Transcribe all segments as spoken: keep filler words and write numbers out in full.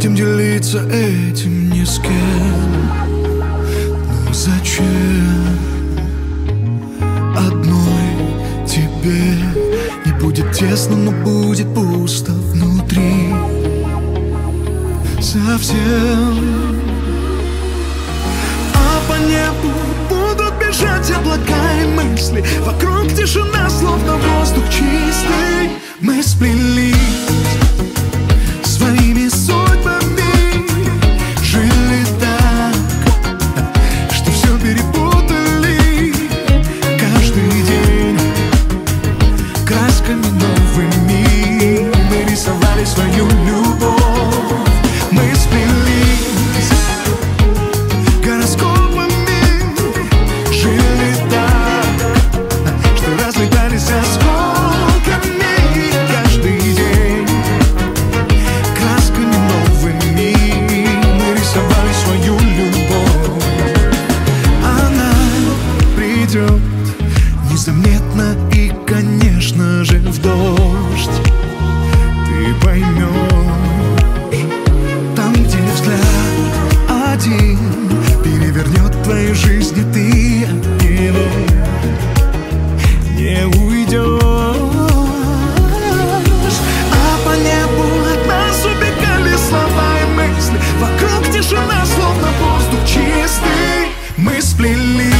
будем делиться этим ни с кем. Но зачем одной тебе? Не будет тесно, но будет пусто внутри совсем. А по небу будут бежать облака и мысли. Вокруг тишина, словно воздух чистый. Мы сплелись своими судьбами, жили так, что все перепутали. Каждый день красками новыми мы рисовали свою любовь. Мы сплелись гороскопами, жили так, что разлетались осколками. Каждый день красками новыми мы рисовали свою любовь. Она придет незаметно и, конечно же, в дождь. Ты поймешь, там, где взгляд один перевернет твою жизнь, и ты от него не уйдешь. А по небу от нас убегали слова и мысли. Вокруг тишина, словно воздух чистый. Мы сплелись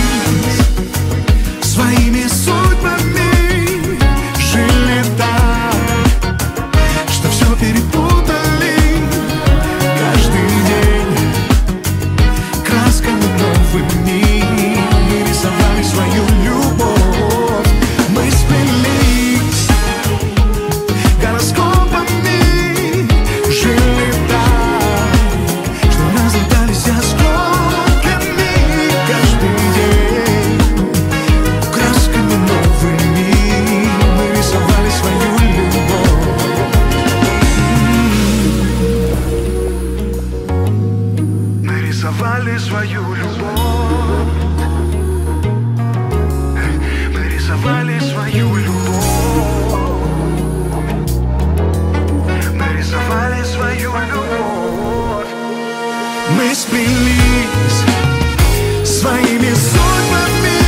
своими судьбами, жили так, что все перепутали. Каждый день красками новыми мы рисовали свою любовь. Мы сплелись гороскопами, жили так, что разлетались осколками. Каждый день красками новыми мы рисовали свою любовь. Мы рисовали свою любовь. Мы рисовали свою любовь. Мы рисовали свою любовь. Мы сплелись своими судьбами,